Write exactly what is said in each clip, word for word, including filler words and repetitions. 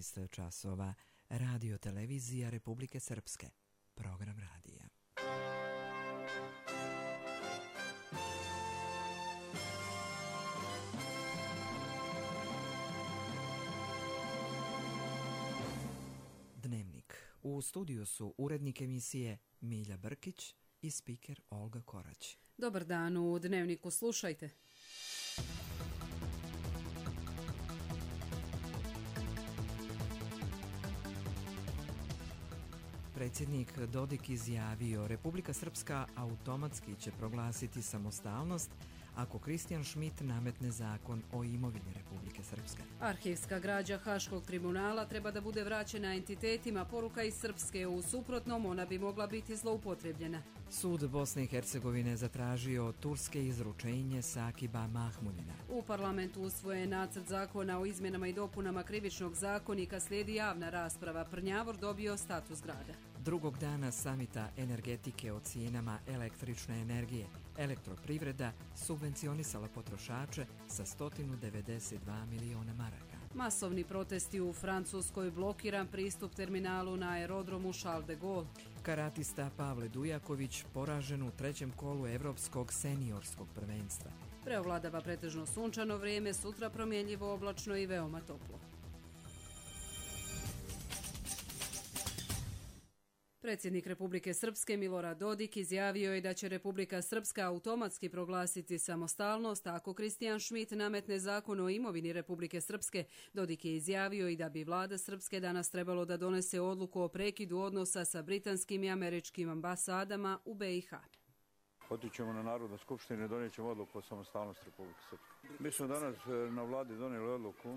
osamnaest časova. Radio televizija Republike Srpske. Program radija. Dnevnik. U studiju su urednik emisije Milja Brkić i spiker Olga Korać. Dobar dan, u Dnevniku slušajte. Predsjednik Dodik izjavio, Republika Srpska automatski će proglasiti samostalnost ako Kristijan Šmit nametne zakon o imovini Republike Srpske. Arhivska građa Haškog tribunala treba da bude vraćena entitetima, poruka iz Srpske, u suprotnom ona bi mogla biti zloupotrebljena. Sud Bosne i Hercegovine zatražio od Turske izručenje Sakiba Mahmudina. U parlamentu usvoje nacrt zakona o izmjenama i dopunama krivičnog zakonika, slijedi javna rasprava. Prnjavor dobio status grada. Drugog dana samita energetike o cijenama električne energije, Elektroprivreda subvencionisala potrošače sa sto devedeset dva miliona maraka. Masovni protesti u Francuskoj, blokiran pristup terminalu na aerodromu Charles de Gaulle. Karatista Pavle Dujaković poražen u trećem kolu Evropskog seniorskog prvenstva. Preovladava pretežno sunčano vrijeme, sutra promjenjivo oblačno i veoma toplo. Predsjednik Republike Srpske Milorad Dodik izjavio je da će Republika Srpska automatski proglasiti samostalnost ako Kristijan Šmit nametne zakon o imovini Republike Srpske. Dodik je izjavio i da bi vlada Srpske danas trebalo da donese odluku o prekidu odnosa sa britanskim i američkim ambasadama u B i H. Otićemo na Narodnu skupštinu i donijet ćemo odluku o samostalnosti Republike Srpske. Mi smo danas na vladi donijeli odluku,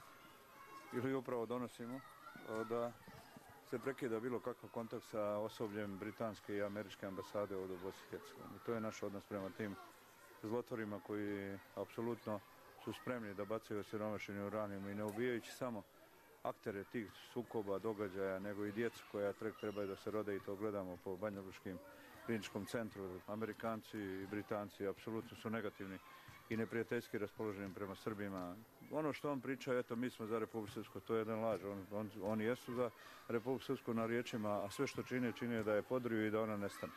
ili upravo donosimo, da se prekida bilo kakav kontakt sa osobljem britanske i američke ambasade ovdje u Bosni i Hercegovini. To je naš odnos prema tim zlotvorima koji apsolutno su spremni da bacaju osiromašeni uranijum i ne ubijajući samo aktere tih sukoba, događaja, nego i djecu koja trebaju da se rode, i to gledamo po Banjalučkim kliničkom centru. Amerikanci i Britanci apsolutno su negativni i neprijateljski raspoloženi prema Srbima. Ono što on priča, eto, mi smo za Republiku Srpsku, to je jedan laž. On, on, oni jesu za Republiku Srpsku na riječima, a sve što čine, čine da je podriju i da ona nestane.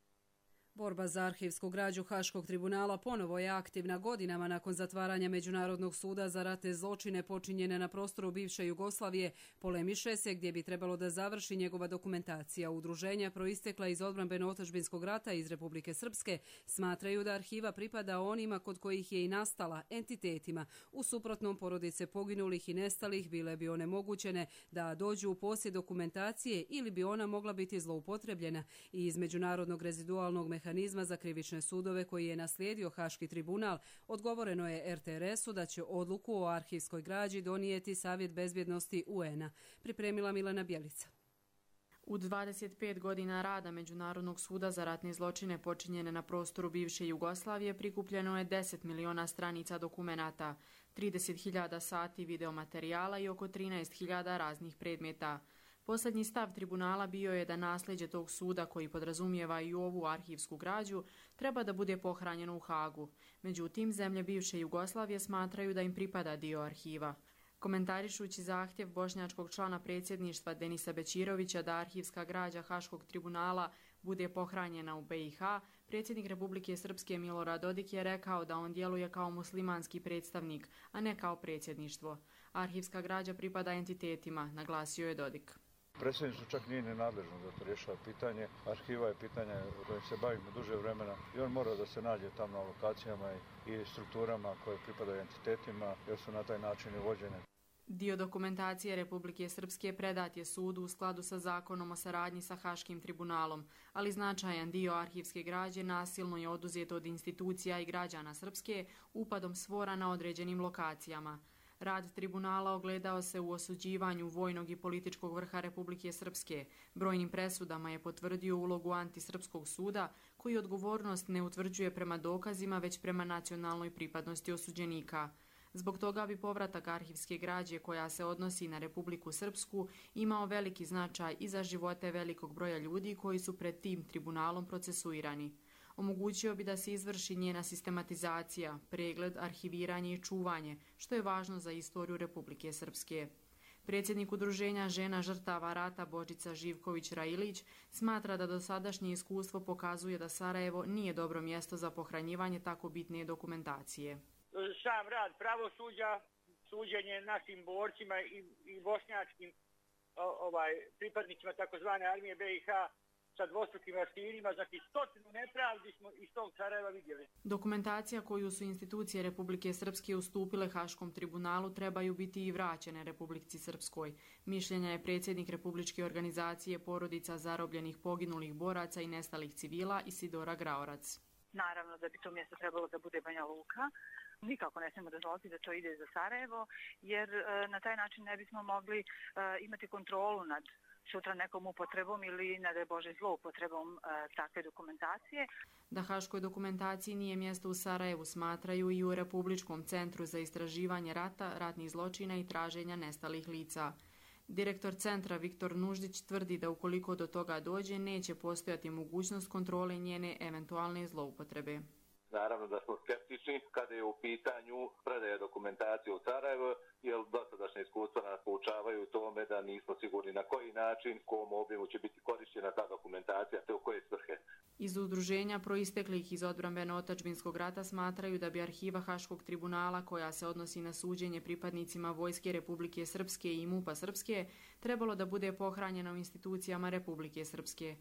Borba za arhivsku građu Haškog tribunala ponovo je aktivna godinama nakon zatvaranja Međunarodnog suda za ratne zločine počinjene na prostoru bivše Jugoslavije. Polemiše se gdje bi trebalo da završi njegova dokumentacija. Udruženja proistekla iz odbrambeno-otadžbinskog rata iz Republike Srpske smatraju da arhiva pripada onima kod kojih je i nastala, entitetima. U suprotnom, porodice poginulih i nestalih bile bi onemogućene da dođu u posjed dokumentacije ili bi ona mogla biti zloupotrebljena. I iz Međunarodnog rezidualnog mehanizma mehanizma za krivične sudove koji je naslijedio Haški tribunal, odgovoreno je er te er esu da će odluku o arhivskoj građi donijeti Savjet bezbjednosti U en-a. Pripremila Milena Bjelica. U dvadeset pet godina rada Međunarodnog suda za ratne zločine počinjene na prostoru bivše Jugoslavije prikupljeno je deset miliona stranica dokumenata, trideset hiljada sati videomaterijala i oko trinaest hiljada raznih predmeta. Posljednji stav tribunala bio je da nasljeđe tog suda, koji podrazumijeva i ovu arhivsku građu, treba da bude pohranjeno u Hagu. Međutim, zemlje bivše Jugoslavije smatraju da im pripada dio arhiva. Komentarišući zahtjev bošnjačkog člana predsjedništva Denisa Bećirovića da arhivska građa Haškog tribunala bude pohranjena u B i H, predsjednik Republike Srpske Milorad Dodik je rekao da on djeluje kao muslimanski predstavnik, a ne kao predsjedništvo. Arhivska građa pripada entitetima, naglasio je Dodik. Predsjedništvo čak nije nenadležno da to rješava pitanje. Arhiva je pitanje kojim se bavimo duže vremena i on mora da se nađe tamo na lokacijama i strukturama koje pripadaju entitetima, jer su na taj način i vođene. Dio dokumentacije Republike Srpske predat je sudu u skladu sa zakonom o saradnji sa Haškim tribunalom, ali značajan dio arhivske građe nasilno je oduzet od institucija i građana Srpske upadom svora na određenim lokacijama. Rad tribunala ogledao se u osuđivanju vojnog i političkog vrha Republike Srpske. Brojnim presudama je potvrdio ulogu antisrpskog suda, koji odgovornost ne utvrđuje prema dokazima, već prema nacionalnoj pripadnosti osuđenika. Zbog toga bi povratak arhivske građe koja se odnosi na Republiku Srpsku imao veliki značaj i za živote velikog broja ljudi koji su pred tim tribunalom procesuirani. Omogućio bi da se izvrši njena sistematizacija, pregled, arhiviranje i čuvanje, što je važno za istoriju Republike Srpske. Predsjednik udruženja žena žrtava rata Božica Živković-Railić smatra da dosadašnje iskustvo pokazuje da Sarajevo nije dobro mjesto za pohranjivanje tako bitne dokumentacije. Sam rad pravosuđa, suđenje našim borcima i, i bošnjačkim ovaj, pripadnicima takozvane armije be i ha sa dvostrukim aršinima, znači stotinu nepravdi smo iz tog Sarajeva vidjeli. Dokumentacija koju su institucije Republike Srpske ustupile Haškom tribunalu trebaju biti i vraćene Republici Srpskoj. Mišljenja je predsjednik Republičke organizacije porodica zarobljenih poginulih boraca i nestalih civila Isidora Graorac. Naravno da bi to mjesto trebalo da bude Banja Luka. Nikako ne smijemo dozvoliti da to ide za Sarajevo, jer e, na taj način ne bismo mogli e, imati kontrolu nad sutra nekom upotrebom ili, ne daj Bože, zloupotrebom e, takve dokumentacije. Da haškoj dokumentaciji nije mjesto u Sarajevu smatraju i u Republičkom centru za istraživanje rata, ratnih zločina i traženja nestalih lica. Direktor centra Viktor Nuždić tvrdi da ukoliko do toga dođe, neće postojati mogućnost kontrole njene eventualne zloupotrebe. Naravno da smo skeptični kada je u pitanju predaja dokumentacije u Sarajevo, jer dosadašnje iskustva nas poučavaju tome da nismo sigurni na koji način, kom obimu će biti korištena ta dokumentacija, te u koje svrhe. Iz udruženja proisteklih iz odbrambeno-otadžbinskog rata smatraju da bi arhiva Haškog tribunala, koja se odnosi na suđenje pripadnicima Vojske Republike Srpske i MUP-a Srpske, trebalo da bude pohranjena u institucijama Republike Srpske.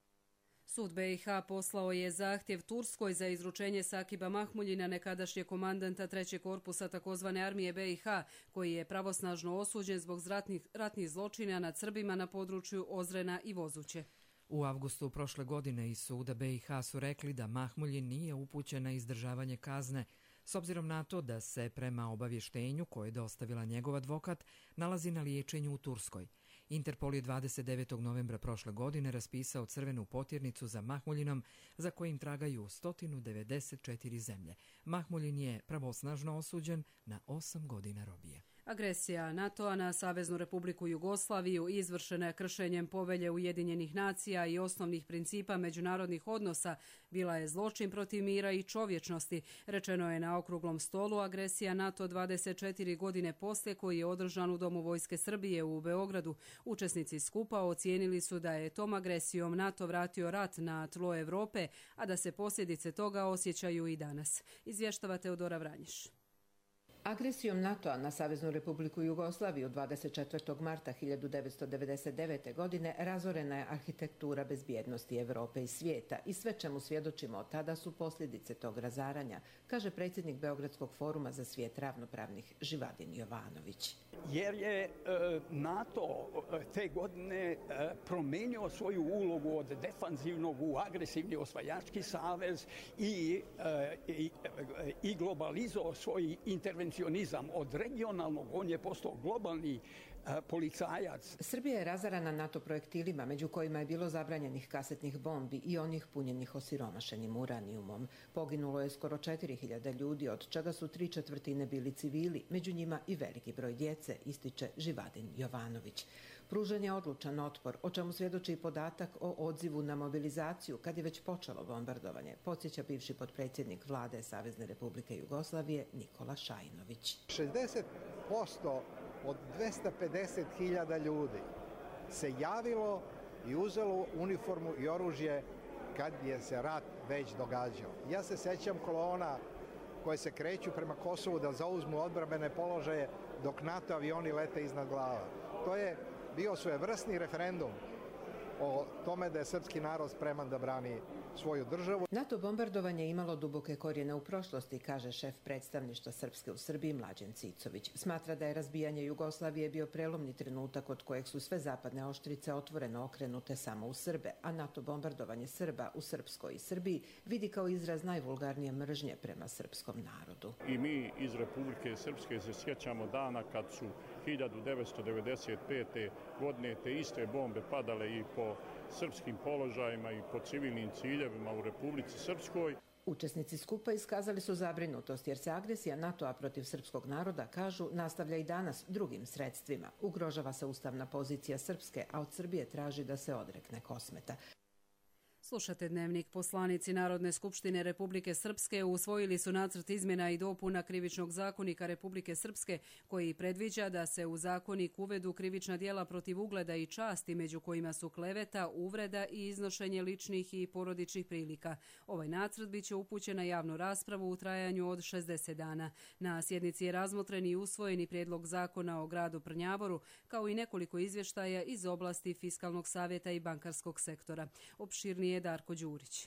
Sud be i ha poslao je zahtjev Turskoj za izručenje Sakiba Mahmuljina, nekadašnjeg komandanta trećeg korpusa takozvane armije be i ha, koji je pravosnažno osuđen zbog ratnih, ratnih zločina nad Srbima na području Ozrena i Vozuće. U avgustu prošle godine iz suda be i ha su rekli da Mahmuljin nije upućen na izdržavanje kazne, s obzirom na to da se prema obavještenju koje je dostavila njegov advokat nalazi na liječenju u Turskoj. Interpol je dvadeset devetog novembra prošle godine raspisao crvenu potjernicu za Mahmuljinom, za kojim tragaju sto devedeset četiri zemlje. Mahmuljin je pravosnažno osuđen na osam godina robije. Agresija NATO-a na Saveznu Republiku Jugoslaviju izvršena je kršenjem Povelje Ujedinjenih nacija i osnovnih principa međunarodnih odnosa, bila je zločin protiv mira i čovječnosti, rečeno je na okruglom stolu agresija NATO dvadeset četiri godine poslije, koji je održan u Domu Vojske Srbije u Beogradu. Učesnici skupa ocijenili su da je tom agresijom NATO vratio rat na tlo Evrope, a da se posljedice toga osjećaju i danas. Izvještava Teodora Vranjiš. Agresijom NATO-a na Saveznu Republiku Jugoslaviju dvadeset četvrtog marta hiljadu devetsto devedeset devete. godine razorena je arhitektura bezbjednosti Evrope i svijeta i sve čemu svjedočimo od tada su posljedice tog razaranja, kaže predsjednik Beogradskog foruma za svijet ravnopravnih Živadin Jovanović. Jer je NATO te godine promijenio svoju ulogu od defanzivnog u agresivni osvajački savez i, i, i globalizao svoj intervencionizam. Od regionalnog, on je postao globalni policajac. Srbija je razarana NATO projektilima, među kojima je bilo zabranjenih kasetnih bombi i onih punjenih osiromašenim uranijumom. Poginulo je skoro četiri hiljade ljudi, od čega su tri četvrtine bili civili, među njima i veliki broj djece, ističe Živadin Jovanović. Pružen je odlučan otpor, o čemu svjedoči i podatak o odzivu na mobilizaciju kad je već počelo bombardovanje, podsjeća bivši potpredsjednik vlade Savezne Republike Jugoslavije Nikola Šajinović. šezdeset posto od dvesta pedeset hiljada ljudi se javilo i uzelo uniformu i oružje kad je se rat već događao. Ja se sećam kolona koje se kreću prema Kosovu da zauzmu odbrambene položaje dok NATO avioni lete iznad glava. To je bio svojevrsni referendum o tome da je srpski narod spreman da brani svoju državu. NATO bombardovanje je imalo duboke korijene u prošlosti, kaže šef predstavništva Srpske u Srbiji Mlađan Cicović. Smatra da je razbijanje Jugoslavije bio prelomni trenutak od kojeg su sve zapadne oštrice otvoreno okrenute samo u Srbe, a NATO bombardovanje Srba u Srpskoj i Srbiji vidi kao izraz najvulgarnije mržnje prema srpskom narodu. I mi iz Republike Srpske se sjećamo dana kad su hiljadu devetsto devedeset pete. godine te iste bombe padale i po srpskim položajima i po civilnim ciljevima u Republici Srpskoj. Učesnici skupa iskazali su zabrinutost jer se agresija NATO-a protiv srpskog naroda, kažu, nastavlja i danas drugim sredstvima. Ugrožava se ustavna pozicija Srpske, a od Srbije traži da se odrekne Kosmeta. Slušate Dnevnik. Poslanici Narodne skupštine Republike Srpske usvojili su nacrt izmjena i dopuna Krivičnog zakonika Republike Srpske koji predviđa da se u zakonik uvedu krivična djela protiv ugleda i časti, među kojima su kleveta, uvreda i iznošenje ličnih i porodičnih prilika. Ovaj nacrt biće upućen na javnu raspravu u trajanju od šezdeset dana. Na sjednici je razmotren i usvojeni prijedlog zakona o gradu Prnjavoru, kao i nekoliko izvještaja iz oblasti fiskalnog savjeta i bankarskog sektora. Opširnije je Darko Đurić.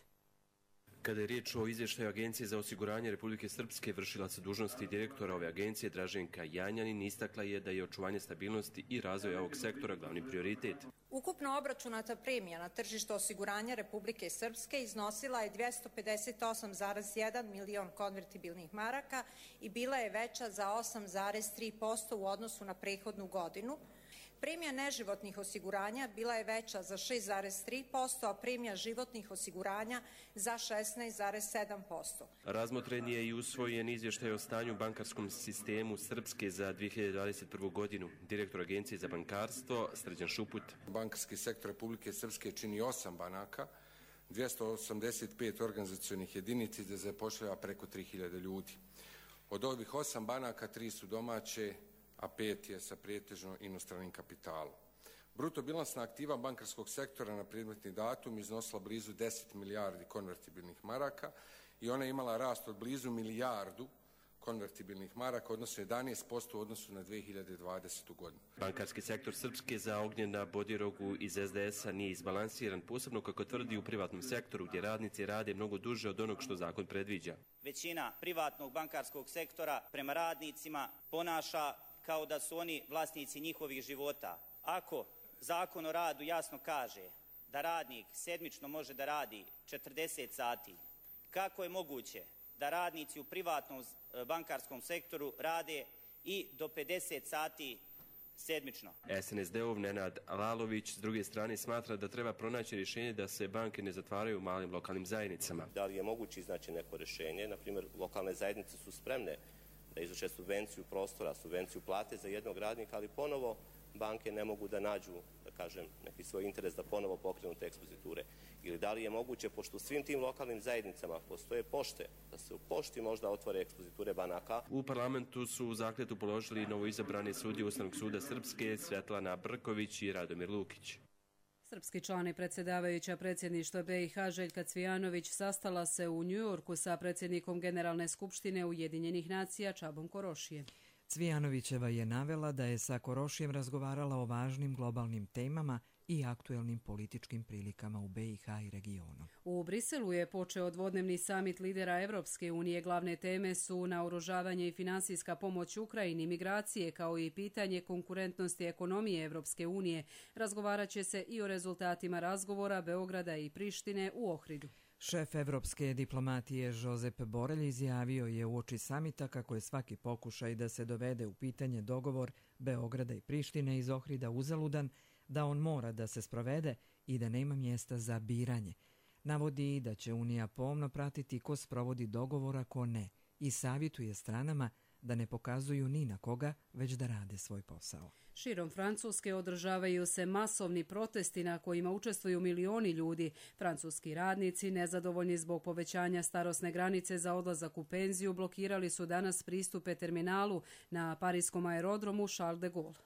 Kada je riječ o izvještaju Agencije za osiguranje Republike Srpske, vršilac dužnosti direktora ove agencije Draženka Janjanin istakla je da je očuvanje stabilnosti i razvoja ovog sektora glavni prioritet. Ukupno obračunata premija na tržištu osiguranja Republike Srpske iznosila je dvjesto pedeset osam zarez jedan milion konvertibilnih maraka i bila je veća za osam zarez tri posto u odnosu na prethodnu godinu. Premija neživotnih osiguranja bila je veća za šest zarez tri posto, a premija životnih osiguranja za šesnaest zarez sedam posto. Razmotren je i usvojen izvještaj o stanju u bankarskom sistemu Srpske za dvije hiljade dvadeset prvu. godinu. Direktor Agencije za bankarstvo Srđan Šuput. Bankarski sektor Republike Srpske čini osam banaka, dvjesto osamdeset pet organizacionih jedinica da zapošljava preko tri hiljade ljudi. Od ovih osam banaka tri su domaće, a pet je sa pretežno inostranim kapitalom. Bruto bilansna aktiva bankarskog sektora na predmetni datum iznosila blizu deset milijardi konvertibilnih maraka i ona je imala rast od blizu milijardu konvertibilnih maraka, odnosno jedanaest posto u odnosu na dvije hiljade dvadesetu. godinu. Bankarski sektor Srpske za Ognjena Bodirogu iz es de es-a nije izbalansiran, posebno kako tvrdi u privatnom sektoru gdje radnici rade mnogo duže od onog što zakon predviđa. Većina privatnog bankarskog sektora prema radnicima ponaša kao da su oni vlasnici njihovih života. Ako zakon o radu jasno kaže da radnik sedmično može da radi četrdeset sati, kako je moguće da radnici u privatnom bankarskom sektoru rade i do pedeset sati sedmično? es en es de-ov Nenad Lalović s druge strane smatra da treba pronaći rješenje da se banke ne zatvaraju u malim lokalnim zajednicama. Da li je moguće iznaći neko rješenje? Naprimjer, lokalne zajednice su spremne da izvrše subvenciju prostora, subvenciju plate za jednog radnika, ali ponovo banke ne mogu da nađu, da kažem, neki svoj interes da ponovo pokrenu te ekspoziture. Ili da li je moguće, pošto u svim tim lokalnim zajednicama postoje pošte, da se u pošti možda otvore ekspoziture banaka? U parlamentu su u zakletu položili novoizabrane sudije Ustavnog suda Srpske Svetlana Brković i Radomir Lukić. Srpski član i predsjedavajuća predsjedništva be i ha Željka Cvijanović sastala se u Njujorku sa predsjednikom Generalne skupštine Ujedinjenih nacija Čabom Korošije. Cvijanovićeva je navela da je sa Korošijem razgovarala o važnim globalnim temama i aktuelnim političkim prilikama u be i ha i regionu. U Briselu je počeo dvodnevni samit lidera Evropske unije. Glavne teme su naoružavanje i finansijska pomoć Ukrajini, migracije kao i pitanje konkurentnosti ekonomije Evropske unije. Razgovarat će se i o rezultatima razgovora Beograda i Prištine u Ohridu. Šef evropske diplomatije Josep Borelj izjavio je uoči samita kako je svaki pokušaj da se dovede u pitanje dogovor Beograda i Prištine iz Ohrida uzaludan, da on mora da se sprovede i da nema mjesta za biranje. Navodi i da će Unija pomno pratiti ko sprovodi dogovor, a ko ne, i savjetuje stranama da ne pokazuju ni na koga, već da rade svoj posao. Širom Francuske održavaju se masovni protesti na kojima učestvuju milioni ljudi. Francuski radnici, nezadovoljni zbog povećanja starosne granice za odlazak u penziju, blokirali su danas pristupe terminalu na parijskom aerodromu Charles de Gaulle.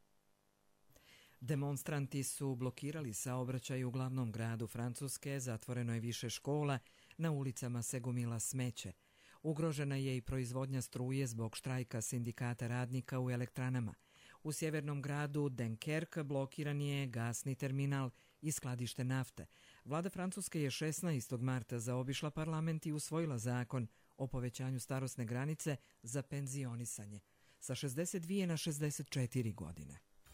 Demonstranti su blokirali saobraćaj u glavnom gradu Francuske, zatvoreno je više škola, na ulicama se gomila smeće. Ugrožena je i proizvodnja struje zbog štrajka sindikata radnika u elektranama. U sjevernom gradu Dunkerque blokiran je gasni terminal i skladište nafte. Vlada Francuske je šesnaestog marta zaobišla parlament i usvojila zakon o povećanju starosne granice za penzionisanje sa šezdeset dvije na šezdeset četiri godine.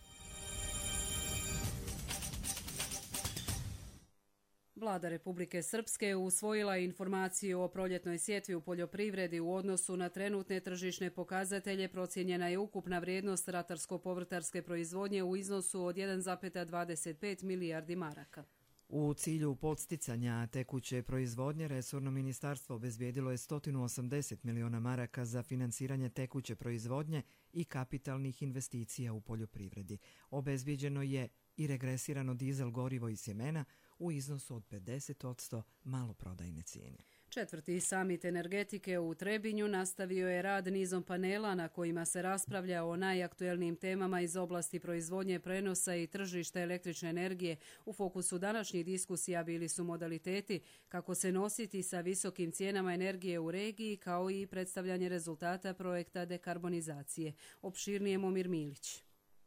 Vlada Republike Srpske usvojila informaciju o proljetnoj sjetvi u poljoprivredi. U odnosu na trenutne tržišne pokazatelje procijenjena je ukupna vrijednost ratarsko-povrtarske proizvodnje u iznosu od jedan zarez dvadeset pet milijardi maraka. U cilju podsticanja tekuće proizvodnje, resorno ministarstvo obezbijedilo je sto osamdeset miliona maraka za finansiranje tekuće proizvodnje i kapitalnih investicija u poljoprivredi. Obezbijeđeno je i regresirano dizel gorivo i sjemena u iznosu od pedeset posto maloprodajne cijene. Četvrti samit energetike u Trebinju nastavio je rad nizom panela na kojima se raspravlja o najaktuelnijim temama iz oblasti proizvodnje, prenosa i tržišta električne energije. U fokusu današnjih diskusija bili su modaliteti kako se nositi sa visokim cijenama energije u regiji, kao i predstavljanje rezultata projekta dekarbonizacije. Opširnije Momir Milić.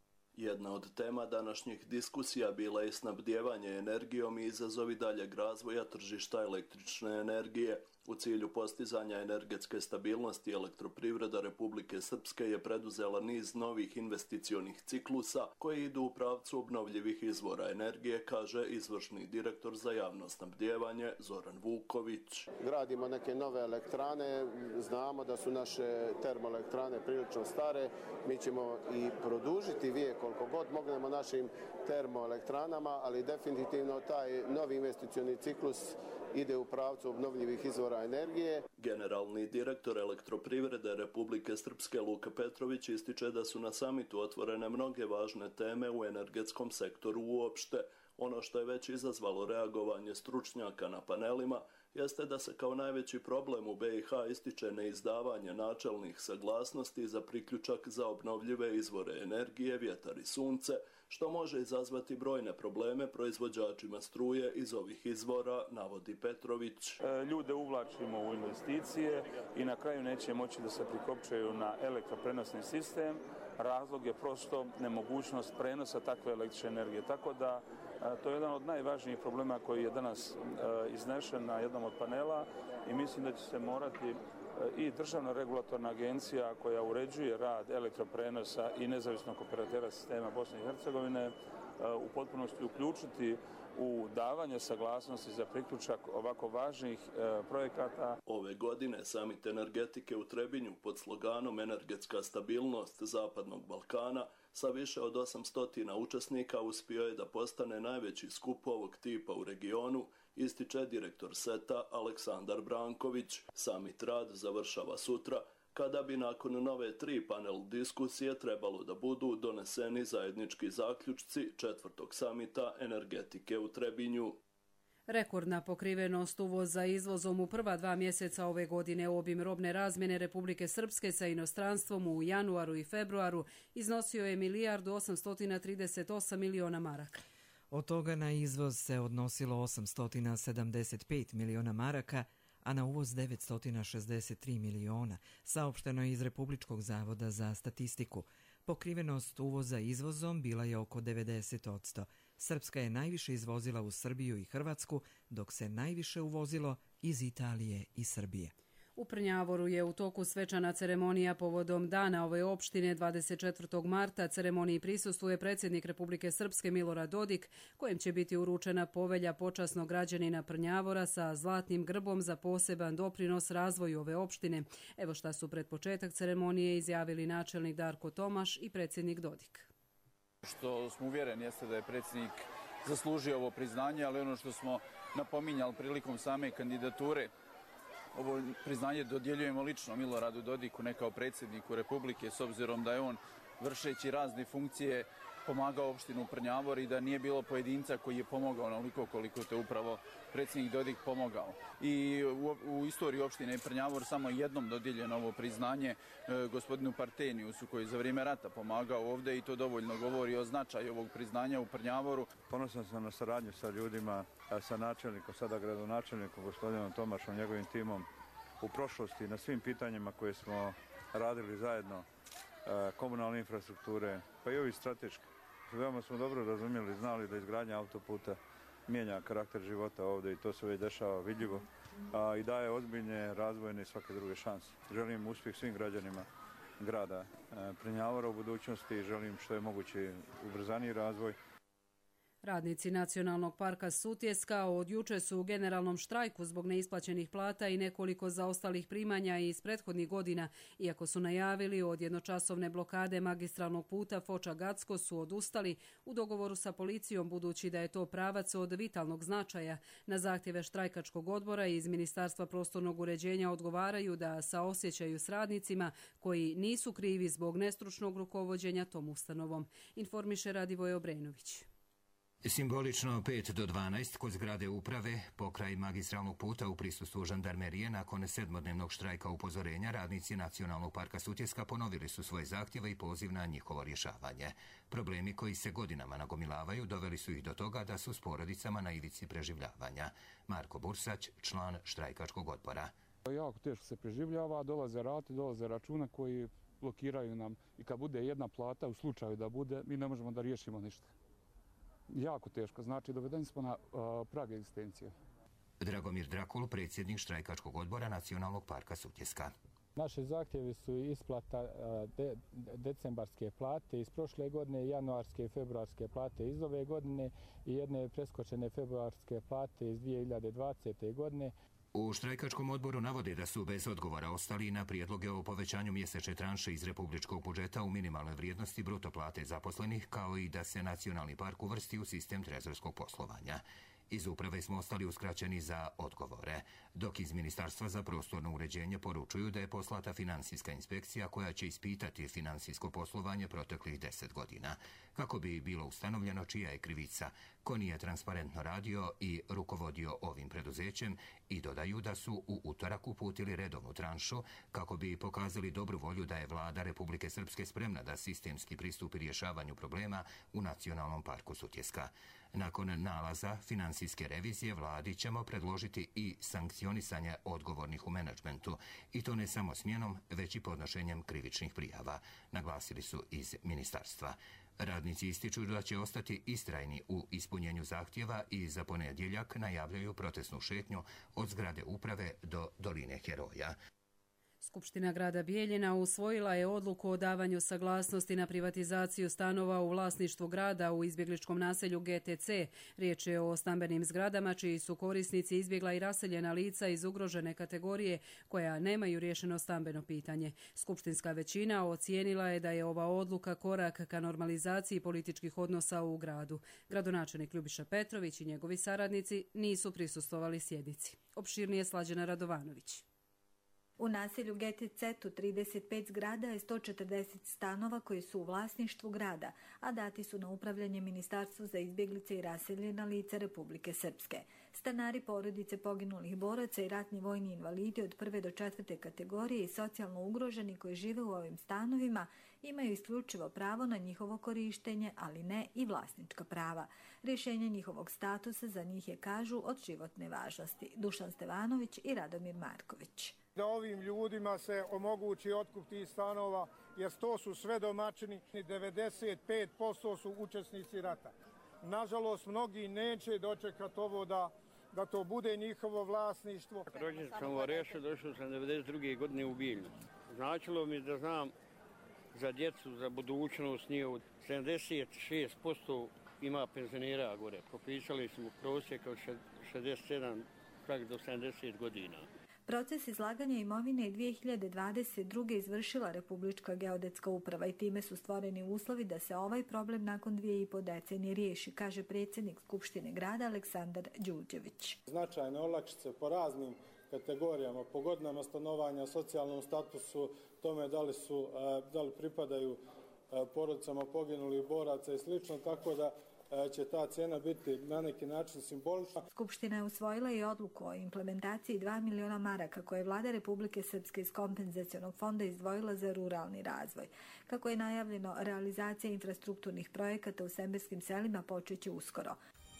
Jedna od tema današnjih diskusija bila je snabdijevanje energijom i izazovi daljeg razvoja tržišta električne energije. U cilju postizanja energetske stabilnosti Elektroprivreda Republike Srpske je preduzela niz novih investicionih ciklusa koji idu u pravcu obnovljivih izvora energije, kaže izvršni direktor za javno snabdijevanje Zoran Vuković. Gradimo neke nove elektrane, znamo da su naše termoelektrane prilično stare, mi ćemo i produžiti vijek koliko god mognemo našim termoelektranama, ali definitivno taj novi investicioni ciklus ide u pravcu obnovljivih izvora energije. Generalni direktor Elektroprivrede Republike Srpske Luka Petrović ističe da su na samitu otvorene mnoge važne teme u energetskom sektoru uopšte. Ono što je već izazvalo reagovanje stručnjaka na panelima jeste da se kao najveći problem u B i H ističe neizdavanje načelnih saglasnosti za priključak za obnovljive izvore energije, vjetar i sunce, što može izazvati brojne probleme proizvođačima struje iz ovih izvora, navodi Petrović. Ljude uvlačimo u investicije i na kraju neće moći da se prikopčaju na elektroprenosni sistem. Razlog je prosto nemogućnost prenosa takve električne energije. Tako da to je jedan od najvažnijih problema koji je danas iznešen na jednom od panela i mislim da će se morati i Državna regulatorna agencija koja uređuje rad elektroprenosa i nezavisnog operatera sistema Bosne i Hercegovine u potpunosti uključiti u davanje saglasnosti za priključak ovako važnih e, projekata. Ove godine samit energetike u Trebinju pod sloganom Energetska stabilnost Zapadnog Balkana sa više od osamsto učesnika uspio je da postane najveći skup ovog tipa u regionu, ističe direktor seta Aleksandar Branković. Samit rad završava sutra, kada bi nakon nove tri panel diskusije trebalo da budu doneseni zajednički zaključci četvrtog samita energetike u Trebinju. Rekordna pokrivenost uvoza izvozom u prva dva mjeseca ove godine. Obim robne razmjene Republike Srpske sa inostranstvom u januaru i februaru iznosio je milijardu osamsto trideset osam miliona maraka. Od toga na izvoz se odnosilo osamsto sedamdeset pet miliona maraka, a na uvoz devetsto šezdeset tri miliona, saopšteno je iz Republičkog zavoda za statistiku. Pokrivenost uvoza izvozom bila je oko devedeset posto. Srpska je najviše izvozila u Srbiju i Hrvatsku, dok se najviše uvozilo iz Italije i Srbije. U Prnjavoru je u toku svečana ceremonija povodom dana ove opštine dvadeset četvrtog marta. Ceremoniji prisustvuje predsjednik Republike Srpske Milorad Dodik, kojem će biti uručena povelja počasnog građanina Prnjavora sa zlatnim grbom za poseban doprinos razvoju ove opštine. Evo šta su pred početak ceremonije izjavili načelnik Darko Tomaš i predsjednik Dodik. Što smo uvjereni jeste da je predsjednik zaslužio ovo priznanje, ali ono što smo napominjali prilikom same kandidature, ovo priznanje dodjeljujemo lično Miloradu Dodiku, ne kao predsjedniku Republike, s obzirom da je on vršeći razne funkcije pomagao opštinu Prnjavor i da nije bilo pojedinca koji je pomogao onoliko koliko te upravo predsjednik Dodik pomogao. I u, u istoriji opštine Prnjavor samo jednom dodijeljeno ovo priznanje e, gospodinu Parteniusu koji je za vrijeme rata pomagao ovdje i to dovoljno govori o značaju ovog priznanja u Prnjavoru. Ponosan sam na saradnju sa ljudima, sa načelnikom, sada gradonačelnikom, gospodinom Tomašom, njegovim timom u prošlosti na svim pitanjima koje smo radili zajedno, komunalne infrastrukture, pa i ovi strateški. Veoma smo dobro razumjeli, znali da izgradnja autoputa mijenja karakter života ovdje i to se već dešava vidljivo a, i daje ozbiljne razvojne i svake druge šanse. Želim uspjeh svim građanima grada Prnjavora u budućnosti i želim što je moguće ubrzaniji razvoj. Radnici Nacionalnog parka Sutjeska od juče su u generalnom štrajku zbog neisplaćenih plata i nekoliko zaostalih primanja iz prethodnih godina. Iako su najavili od jednočasovne blokade magistralnog puta Foča-Gacko, su odustali u dogovoru sa policijom, budući da je to pravac od vitalnog značaja. Na zahtjeve štrajkačkog odbora iz Ministarstva prostornog uređenja odgovaraju da saosjećaju s radnicima koji nisu krivi zbog nestručnog rukovođenja tom ustanovom. Informiše Radivoj Obrenović. Simbolično pet do dvanaest kod zgrade uprave pokraj magistralnog puta u prisustvu žandarmerije nakon sedmodnevnog štrajka upozorenja radnici Nacionalnog parka Sutjeska ponovili su svoje zahtjeve i poziv na njihovo rješavanje. Problemi koji se godinama nagomilavaju doveli su ih do toga da su s porodicama na ivici preživljavanja. Marko Bursać, član štrajkačkog odbora. Jako teško se preživljava, dolaze rate, dolaze računa koji blokiraju nam i kad bude jedna plata, u slučaju da bude, mi ne možemo da riješimo ništa. Jako teško, znači dovedeni smo na uh, prag egzistencije. Dragomir Drakul, predsjednik štrajkačkog odbora Nacionalnog parka Sutjeska. Naše zahtjevi su isplata de, decembarske plate iz prošle godine, januarske i februarske plate iz ove godine i jedne preskočene februarske plate iz dvije hiljade dvadesete. godine. U štrajkačkom odboru navode da su bez odgovora ostali na prijedloge o povećanju mjesečne tranše iz republičkog budžeta u minimalnoj vrijednosti bruto plate zaposlenih, kao i da se Nacionalni park uvrsti u sistem trezorskog poslovanja. Iz uprave smo ostali uskraćeni za odgovore, dok iz Ministarstva za prostorno uređenje poručuju da je poslata financijska inspekcija koja će ispitati financijsko poslovanje proteklih deset godina, kako bi bilo ustanovljeno čija je krivica, ko nije transparentno radio i rukovodio ovim preduzećem, i dodaju da su u utorak uputili redovnu tranšu kako bi pokazali dobru volju da je vlada Republike Srpske spremna da sistemski pristupi rješavanju problema u Nacionalnom parku Sutjeska. Nakon nalaza financijske revizije vladi ćemo predložiti i sankcionisanje odgovornih u menadžmentu, i to ne samo smjenom, već i podnošenjem krivičnih prijava, naglasili su iz ministarstva. Radnici ističu da će ostati istrajni u ispunjenju zahtjeva i za ponedjeljak najavljaju protestnu šetnju od zgrade uprave do Doline Heroja. Skupština grada Bijeljina usvojila je odluku o davanju saglasnosti na privatizaciju stanova u vlasništvu grada u izbjegličkom naselju G T C. Riječ je o stambenim zgradama čiji su korisnici izbjegla i raseljena lica iz ugrožene kategorije koja nemaju riješeno stambeno pitanje. Skupštinska većina ocijenila je da je ova odluka korak ka normalizaciji političkih odnosa u gradu. Gradonačelnik Ljubiša Petrović i njegovi saradnici nisu prisustvovali sjednici. Opširnije Slađana Radovanović. U naselju G T C u trideset pet zgrada je sto četrdeset stanova koji su u vlasništvu grada, a dati su na upravljanje Ministarstvu za izbjeglice i raseljena lica Republike Srpske. Stanari porodice poginulih boraca i ratni vojni invalidi od prve do četvrte kategorije i socijalno ugroženi koji žive u ovim stanovima imaju isključivo pravo na njihovo korištenje, ali ne i vlasnička prava. Rješenje njihovog statusa za njih je, kažu, od životne važnosti. Dušan Stevanović i Radomir Marković. Da ovim ljudima se omogući otkup tih stanova, jer to su sve domaćini, devedeset pet posto su učesnici rata. Nažalost, mnogi neće dočekati ovo da, da to bude njihovo vlasništvo. Rođen sam u Varešu, došao sam devedeset druge godine u Bijeljinu. Značilo mi da znam za djecu, za budućnost, njihovu. sedamdeset šest posto ima penzionera gore. Popisali smo prosjek od šezdeset sedam čak do sedamdeset godina. Proces izlaganja imovine je dvije hiljade dvadeset druge izvršila Republička geodetska uprava i time su stvoreni uslovi da se ovaj problem nakon dvije i po decenije riješi, kaže predsjednik Skupštine grada Aleksandar Đurđević. Značajne olakšice po raznim kategorijama, po godinama stanovanja, socijalnom statusu, tome da li, su, da li pripadaju porodicama poginulih boraca i slično, tako da će ta cena biti na neki način simbolična. Skupština je usvojila i odluku o implementaciji dva miliona maraka koje je vlada Republike Srpske iz kompenzacionog fonda izdvojila za ruralni razvoj. Kako je najavljeno, realizacija infrastrukturnih projekata u semberskim selima počeće uskoro.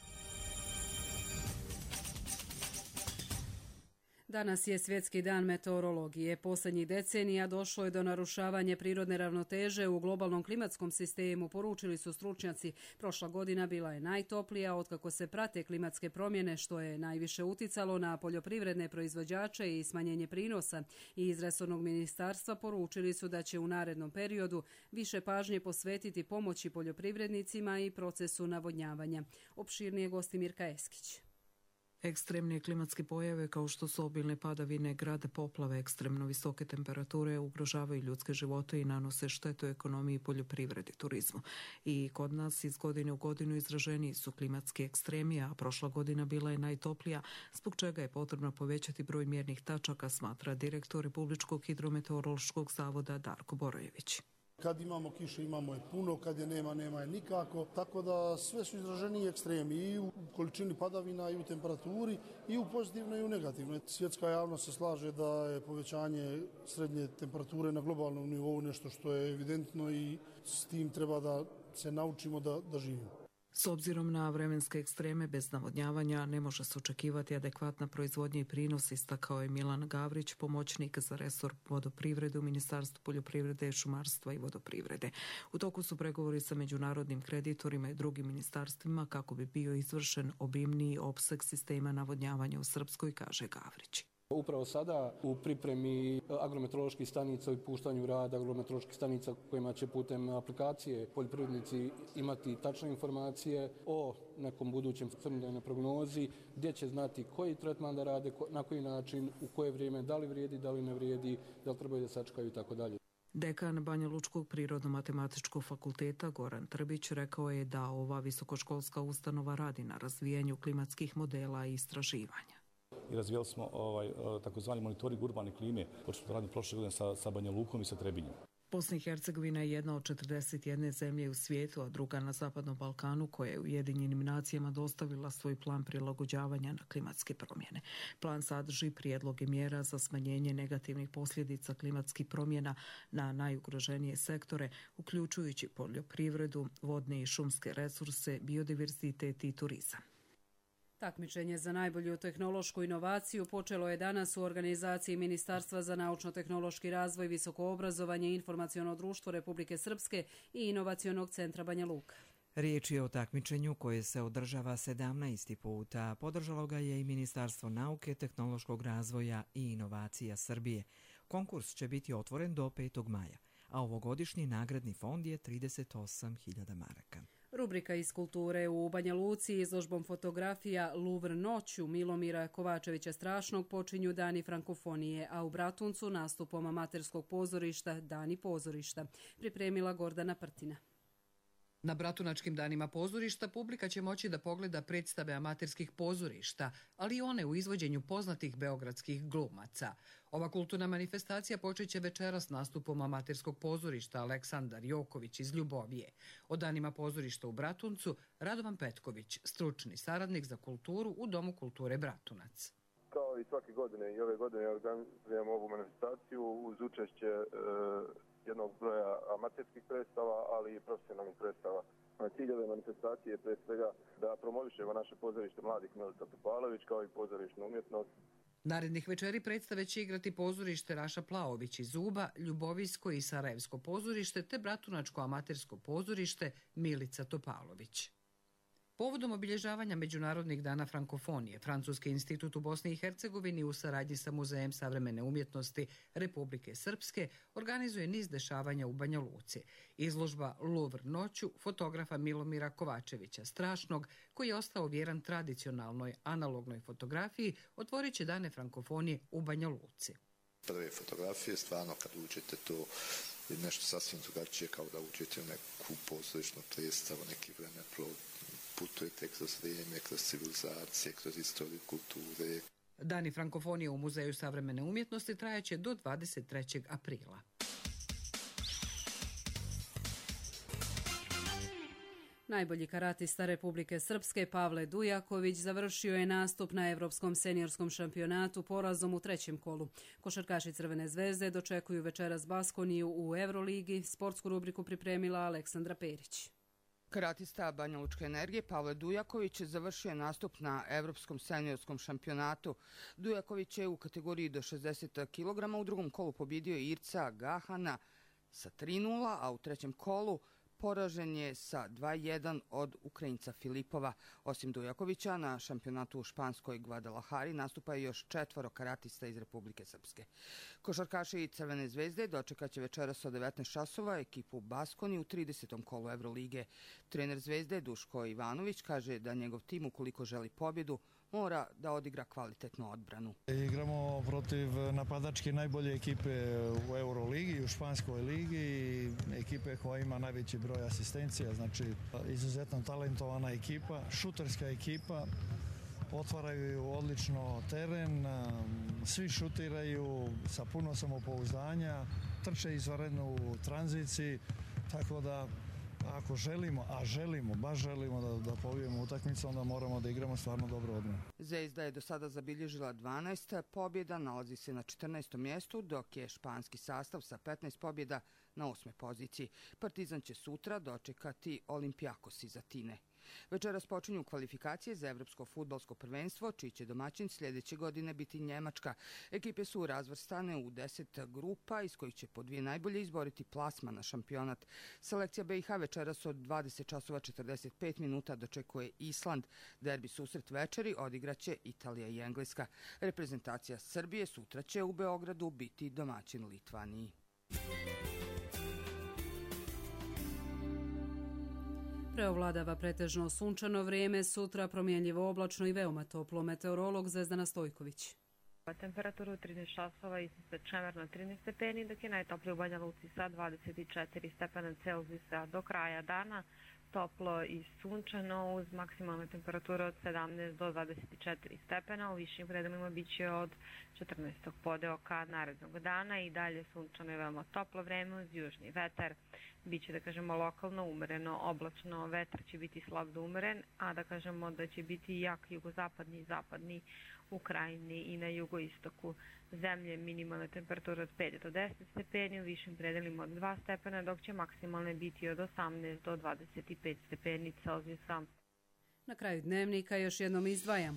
Danas je Svjetski dan meteorologije. Posljednjih decenija došlo je do narušavanja prirodne ravnoteže u globalnom klimatskom sistemu, poručili su stručnjaci. Prošla godina bila je najtoplija otkako se prate klimatske promjene, što je najviše uticalo na poljoprivredne proizvođače i smanjenje prinosa. I iz resornog ministarstva poručili su da će u narednom periodu više pažnje posvetiti pomoći poljoprivrednicima i procesu navodnjavanja. Opširnije gosti Mirka Eskić. Ekstremne klimatske pojave kao što su obilne padavine, grade poplave, ekstremno visoke temperature ugrožavaju ljudske živote i nanose štetu ekonomiji, poljoprivredi, turizmu. I kod nas iz godine u godinu izraženiji su klimatski ekstremi, a prošla godina bila je najtoplija, zbog čega je potrebno povećati broj mjernih tačaka, smatra direktor Republičkog hidrometeorološkog zavoda Darko Borojević. Kad imamo kiše, imamo je puno, kad je nema, nema je nikako. Tako da sve su izraženiji ekstremi i u količini padavina i u temperaturi i u pozitivnoj i u negativnoj. Svjetska javnost se slaže da je povećanje srednje temperature na globalnom nivou nešto što je evidentno i s tim treba da se naučimo da, da živimo. S obzirom na vremenske ekstreme bez navodnjavanja ne može se očekivati adekvatna proizvodnja i prinos, istakao je Milan Gavrić, pomoćnik za resor vodoprivrede u Ministarstvu poljoprivrede, šumarstva i vodoprivrede. U toku su pregovori sa međunarodnim kreditorima i drugim ministarstvima kako bi bio izvršen obimniji opseg sistema navodnjavanja u Srpskoj, kaže Gavrić. Upravo sada u pripremi agrometeoroloških stanica i puštanju rada agrometeoroloških stanica kojima će putem aplikacije poljoprivrednici imati tačne informacije o nekom budućem crnodnevnoj prognozi, gdje će znati koji tretman da rade, na koji način, u koje vrijeme, da li vrijedi, da li ne vrijedi, da li trebaju da sačekaju i tako dalje. Dekan Banja Lučkog prirodno-matematičkog fakulteta Goran Trbić rekao je da ova visokoškolska ustanova radi na razvijanju klimatskih modela i istraživanja. I razvijali smo ovaj, takozvani monitoring urbane klime, počeli smo raditi prošle godine sa, sa Banja Lukom i sa Trebinjem. Bosna i Hercegovina je jedna od četrdeset jedne zemlje u svijetu, a druga na Zapadnom Balkanu, koja je Ujedinjenim nacijama dostavila svoj plan prilagođavanja na klimatske promjene. Plan sadrži prijedloge mjera za smanjenje negativnih posljedica klimatskih promjena na najugroženije sektore, uključujući poljoprivredu, vodne i šumske resurse, biodiverzitet i turizam. Takmičenje za najbolju tehnološku inovaciju počelo je danas u organizaciji Ministarstva za naučno-tehnološki razvoj, visoko obrazovanje i informaciono društvo Republike Srpske i Inovacionog centra Banja Luka. Riječ je o takmičenju koje se održava sedamnaesti puta. Podržalo ga je i Ministarstvo nauke, tehnološkog razvoja i inovacija Srbije. Konkurs će biti otvoren do petog maja, a ovogodišnji nagradni fond je trideset osam hiljada maraka. Rubrika iz kulture u Banja Luci izložbom fotografija Louvre noću Milomira Kovačevića Strašnog počinju Dani frankofonije, a u Bratuncu nastupom amaterskog pozorišta Dani pozorišta, pripremila Gordana Prtina. Na Bratunačkim danima pozorišta publika će moći da pogleda predstave amaterskih pozorišta, ali i one u izvođenju poznatih beogradskih glumaca. Ova kulturna manifestacija počeće večeras nastupom amaterskog pozorišta Aleksandar Joković iz Ljubovije. O danima pozorišta u Bratuncu Radovan Petković, stručni saradnik za kulturu u Domu kulture Bratunac. Kao i svake godine i ove godine organizujemo ovu manifestaciju uz učešće e, jednog broja amaterskih predstava, ali i profesionalnih predstava. Cilj ove manifestacije je pre svega da promovišemo naše pozorište mladih Milica Topalović kao i pozorišnu umjetnost. Narednih večeri predstave će igrati pozorište Raša Plaović iz Uba, Ljubovijsko i Sarajevsko pozorište te Bratunačko amatersko pozorište Milica Topalović. Povodom obilježavanja Međunarodnih dana frankofonije, Francuski institut u Bosni i Hercegovini u saradnji sa Muzejem savremene umjetnosti Republike Srpske organizuje niz dešavanja u Banja Luci. Izložba Louvre noću fotografa Milomira Kovačevića Strašnog, koji je ostao vjeran tradicionalnoj analognoj fotografiji, otvorit će dane frankofonije u Banja Luci. Prve fotografije, stvarno kad uđete to je nešto sasvim drugačije kao da uđete u neku pozorišnu predstavu, neki vremeplov. Putujete kroz vrijeme, kroz civilizacije, kroz istoriju kulture. Dani frankofonije u Muzeju savremene umjetnosti trajaće do dvadeset trećeg aprila. Najbolji karatista Republike Srpske Pavle Dujaković završio je nastup na Evropskom seniorskom šampionatu porazom u trećem kolu. Košarkaši Crvene zvezde dočekuju večeras Baskoniju u Euroligi. Sportsku rubriku pripremila Aleksandra Perić. Karatista Banja Lučke energije Pavle Dujaković završio nastup na Evropskom seniorskom šampionatu. Dujaković je u kategoriji do šezdeset kilograma u drugom kolu pobjedio Irca Gahana sa tri nula, a u trećem kolu poražen je sa dva jedan od Ukrajinca Filipova. Osim Dujakovića, na šampionatu u Španskoj Guadalajari nastupaju još četvoro karatista iz Republike Srpske. Košarkaši Crvene zvezde dočekaće večeras od devetnaest časova ekipu Baskoni u tridesetom kolu Evrolige. Trener Zvezde Duško Ivanović kaže da njegov tim, ukoliko želi pobjedu, mora da odigra kvalitetnu odbranu. Igramo protiv napadačke najbolje ekipe u Euroligi i u Španskoj ligi, ekipe koja ima najveći broj asistencija, znači izuzetno talentovana ekipa, šuterska ekipa, otvaraju odlično teren, svi šutiraju sa puno samopouzdanja, trče izvanredno u tranziciji, tako da ako želimo, a želimo, baš želimo da, da pobijemo utakmicu, onda moramo da igramo stvarno dobro odmah. Zvezda je do sada zabilježila dvanaest pobjeda, nalazi se na četrnaestom mjestu, dok je španski sastav sa petnaest pobjeda na osmoj poziciji. Partizan će sutra dočekati Olimpijakos iz Atine. Večeras počinju kvalifikacije za evropsko fudbalsko prvenstvo, čiji će domaćin sljedeće godine biti Njemačka. Ekipe su razvrstane u deset grupa, iz kojih će po dvije najbolje izboriti plasman na šampionat. Selekcija B i H večeras od dvadeset časova četrdeset pet minuta dočekuje Island. Derbi susret večeri odigraće Italija i Engleska. Reprezentacija Srbije sutra će u Beogradu biti domaćin Litvaniji. Preovladava pretežno sunčano vrijeme, sutra promjenljivo oblačno i veoma toplo. Meteorolog Zvezdana Stojković. Temperatura u trinaest časova iznose čemerno trinaest stepeni, dok je najtoplije u Banja Luci sa dvadeset četiri stepena Celzijusa. Do kraja dana toplo i sunčano uz maksimalnu temperaturu od sedamnaest do dvadeset četiri stepena. U višim predelima biće od četrnaestog podeoka narednog dana i dalje sunčano i veoma toplo vreme uz južni vetar. Biće, da kažemo, lokalno umereno, oblačno, vetar će biti slab do umeren, a da kažemo da će biti jak jugozapadni i zapadni u krajini i na jugoistoku zemlje. Minimalne temperature od pet do deset stepeni, u višim predelima od dva stepena, dok će maksimalne biti od osamnaest do dvadeset pet stepeni Celzijusa. Na kraju dnevnika još jednom izdvajamo.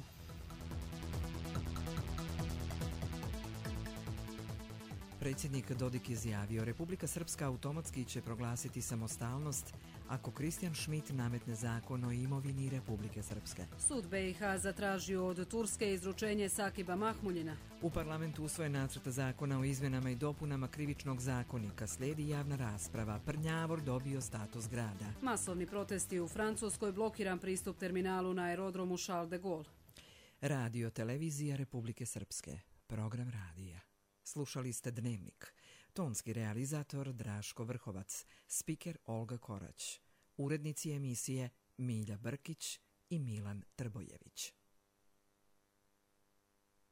Predsjednik Dodik izjavio, Republika Srpska automatski će proglasiti samostalnost ako Kristijan Šmit nametne zakon o imovini Republike Srpske. Sud B i H zatražio od Turske izručenje Sakiba Mahmuljina. U parlamentu usvojen nacrt zakona o izmjenama i dopunama krivičnog zakonika, slijedi javna rasprava. Prnjavor dobio status grada. Masovni protesti u Francuskoj, blokiran pristup terminalu na aerodromu Charles de Gaulle. Radio televizija Republike Srpske. Program radija. Slušali ste Dnevnik. Tonski realizator Draško Vrhovac, spiker Olga Korać, urednici emisije Milja Brkić i Milan Trbojević.